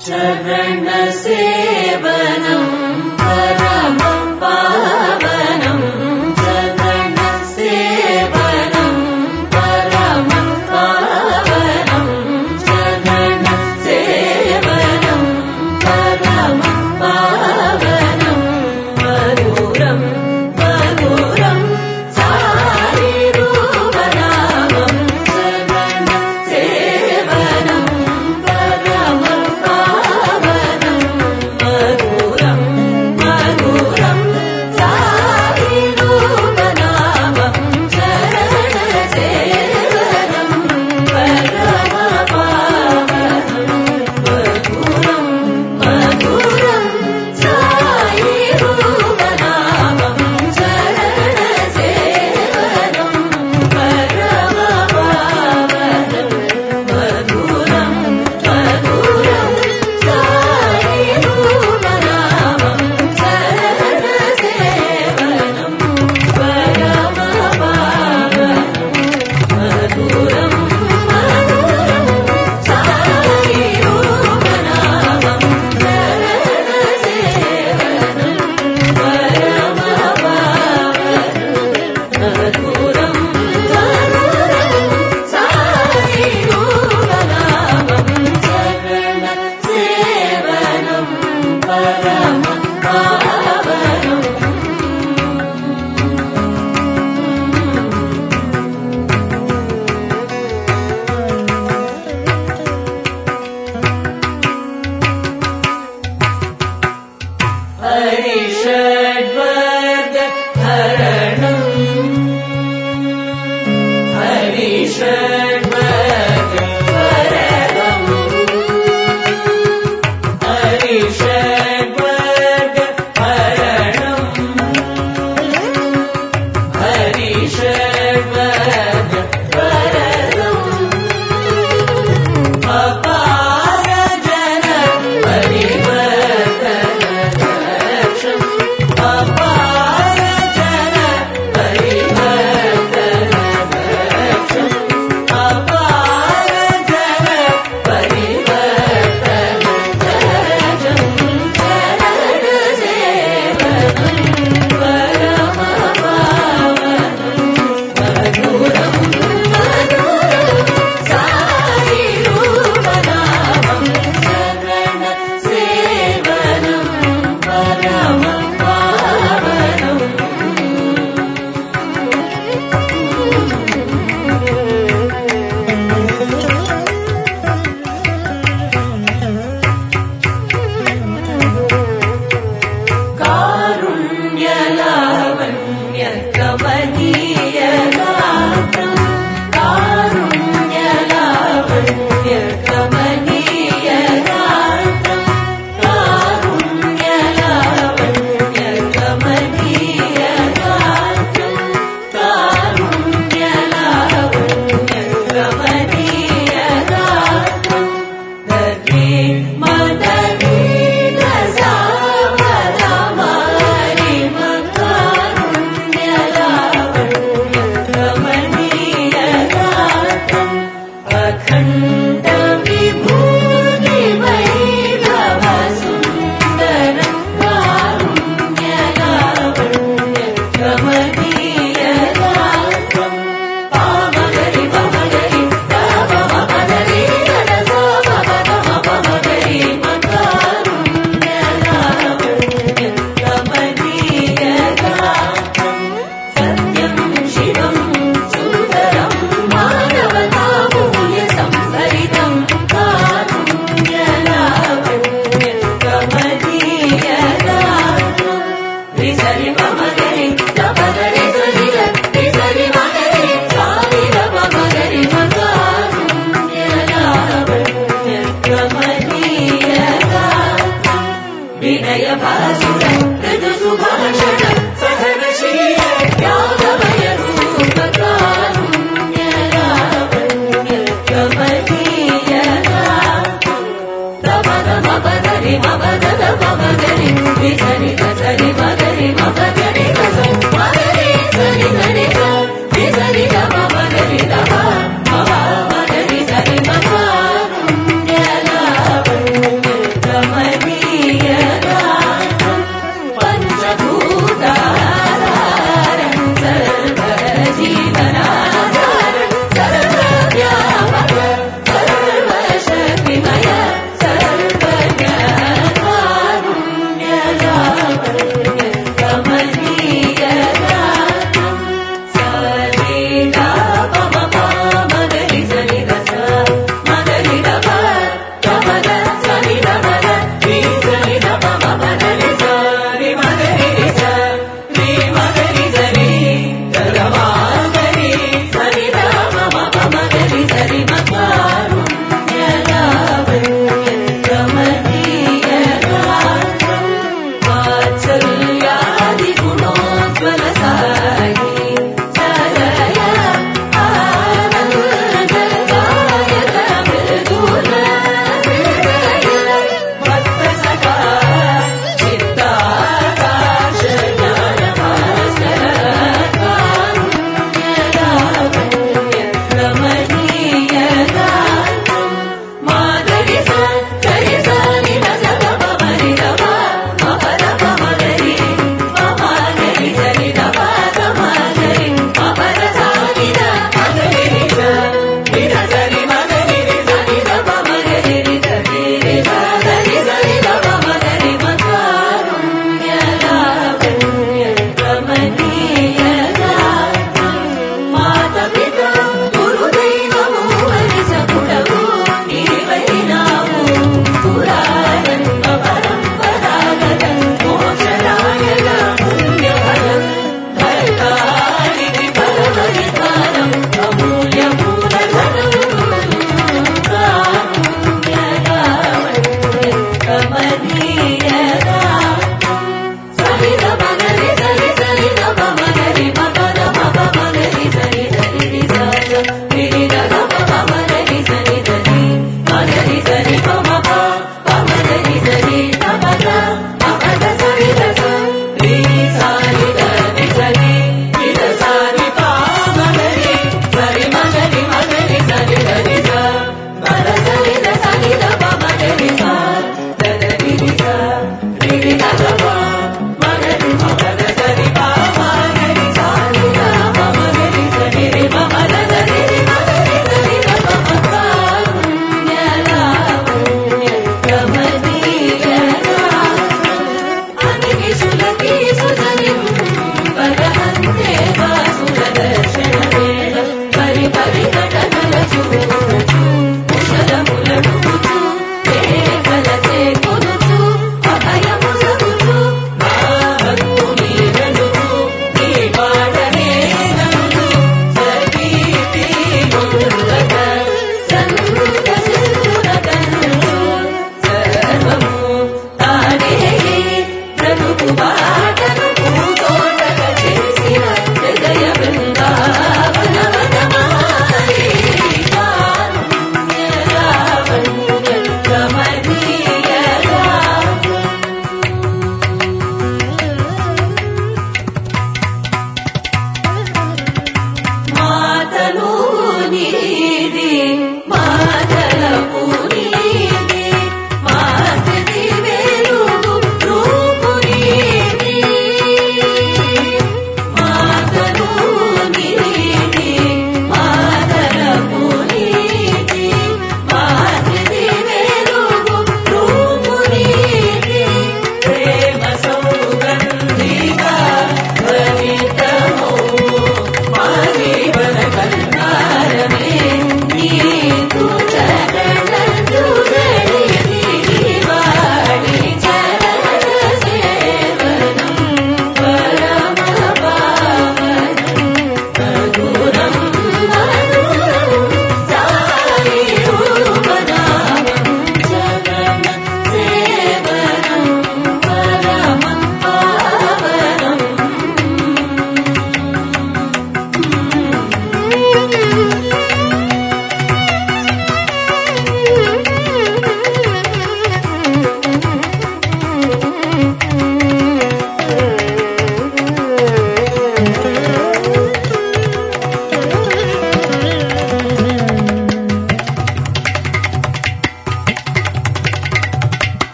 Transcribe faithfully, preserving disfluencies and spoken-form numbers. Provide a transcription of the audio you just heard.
चरण सेवनं परमं पावनं चरण सेवनं परमं पावनं चरण सेवनं परमं पावनं मधुरं मधुरं साईरूपनामं चरण सेवनं परमं पावनं मधुरं मधुरं साईरूपनामं चरण सेवनं परमं पावनं मधुरं मधुरं साईरूपनामं चरण सेवनं परमं पावनं मधुरं मधुरं साईरूपनामं चरण सेवनं परमं पावनं मधुरं मधुरं साईरूपनामं चरण सेवनं परमं पावनं मधुरं मधुरं साईरूपनामं चरण सेवनं परमं पावनं हरिषड्वर्ग हरणं हरिषड्वर्ग वरदं हरिषड्वर्ग हरणं हरिषड्वर्ग वरदं अपार जन परिवर्तनदक्षम् अपार जन परिवर्तनदक्षम् अपार जन परिवर्तनदक्षम् चरण सेवनं परमं पावनं मधुरं मधुरं साईरूपनामं चरण सेवनं परमं पावनं कारुण्यलावण्य कमनीय गात्रं कारुण्यलावण्य कमनीय गात्रं कारुण्यलावण्य कमनीय गात्रं कारुण्यलावण्य कमनीय गात्रं दधि मदधि दशावतामारि कारुण्यलावण्य कमनीय गात्रम् अखण्ड विभूति वैभव सुन्दरं कारुण्यलावण्य कमनीय गात्रम् पामगरि पमगरि पमपमगरि गदसापपमपमगरि कारुण्यलावण्य कमनीय गात्रम् सत्यं शिवं सुन्दरं मानवतामूल्य संभरितं कारुण्यलावण्य कमनीय गात्रम् त्रिसरि पमगरि तपगरि सलिल त्रिसरि मगरि सालिल पमगरि कारुण्यलावण्य कमनीय गात्रम् विनय भासुर मृदु सुभाषण सहनशील त्यागमय रूप कारुण्यलावण्य कमनीय गात्रम् तमन मपदरि मपद